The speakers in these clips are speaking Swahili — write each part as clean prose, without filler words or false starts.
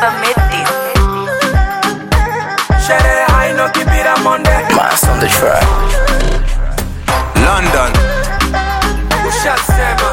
Metis. Shere haino kibira monde. Mass on the track. London. Ushasema.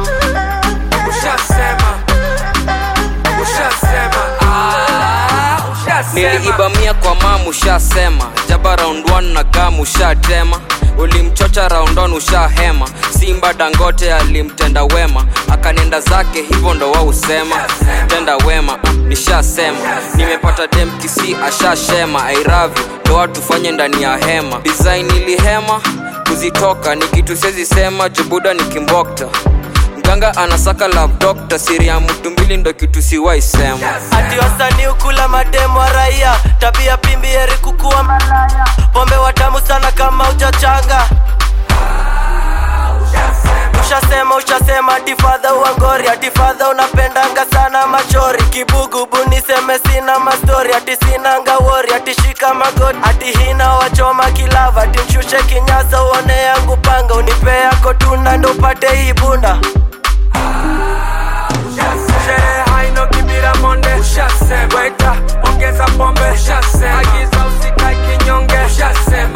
Niliiba mia kwa mamu ushasema. Jaba round 1 na gamu ushatema. Ulimchocha round 1 ushahema. Simba Dangote alimtenda wema, akanenda zake hivyo ndo wao usema. Tenda wema, nishasema. Nimepata dem kisi ashashema. I love you, ndo watu fanye ndani ya hema. Design ilihema, kuzitoka ni kitu siwezi sema. Jubuda ni kimbokta, mganga anasaka love doctor. Siri ya mtu mbili ndo kitu siwai sema. Ati wasanii ukula mademu wa raia, tabia pimbi heri kukuwa malaya. Pombe watamu sana kama uchachanga. Ushasema ati father uangori. Ati father unapendanga sana machori. Kibugubu niseme sina mastori. Ati sinanga wori, ati shika magoti. Ati hina wachoma kilava. Ati mshushe kinyasa uone yangu panga. Unipe yako tunda ndo upate hii bunda. Shere haino kibira monde. Ushasema. Waiter, ongeza pombe. Ushasema. Agiza usikae kinyonge. Ushasema.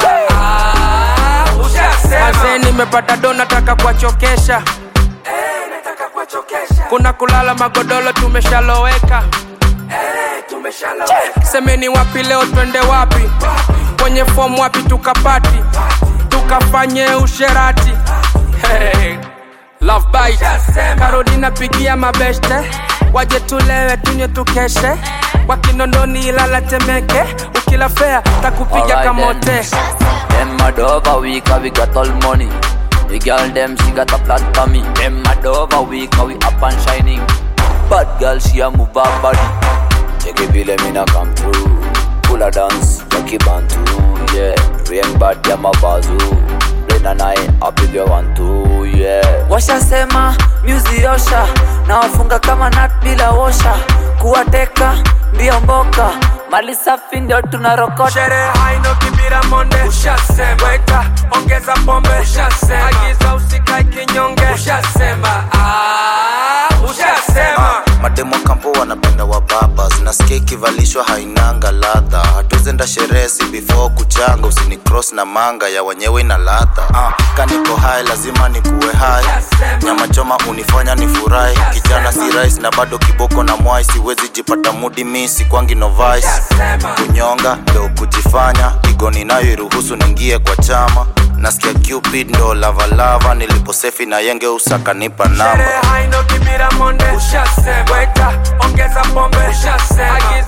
Azee nimepata do nataka kuwachokesha. Nataka kuwachokesha. Kuna kulala magodolo tumeshaloweka. Tumeshaloweka. Semeni wapi leo twende wapi? Kwenye form wapi tukapati? Tukafanye usherati. Hey, love bite. Karodi napigia mabeste. Waje tulewe tunywe tukeshe. Wakinondoni Ilala Temeke. Ukila fea takupiga kamote. Them mad over we cause we got all money. The girl them she got a flat for me. Them mad over we cause we up and shining. Bad girl she a move her body. Take it feel me na come through. Full a dance, Jackie Bantu. Yeah, rain bad ya mabazu. Rain and I big you want to. Yeah. Washasema music osha. Na wafunga kama nut bila osha. Kuwateka mbio mboka. Mali safi ndio tunarokota. Shere haino kibira monde. Ushasema. Waiter, ongeza pombe. Ushasema. Agiza usikae kinyonge. Ushasema. Ushasema. Mademo kampo wanapenda wababas. Nasikia ikivalishwa hainanga ladha. Hatuzenda sherehe si before kuchanga. Usini cross na manga ya wenyewe na ladha. Kaniko high lazima nikuwe high. Nyama choma unifanya nifurahi. Kijana si rice na bado kiboko na mwai. Siwezi jipata mudi misi kwangi no vice. Kunyonga ndo kujifanya. Igoni nayo iruhusu ningie kwa chama. Nasikia Cupid ndo lava. Niliposefi na yenge usakanipa namba. Shere haino kibira monde. Ushasema. Waiter, ongeza pombe. Ushasema.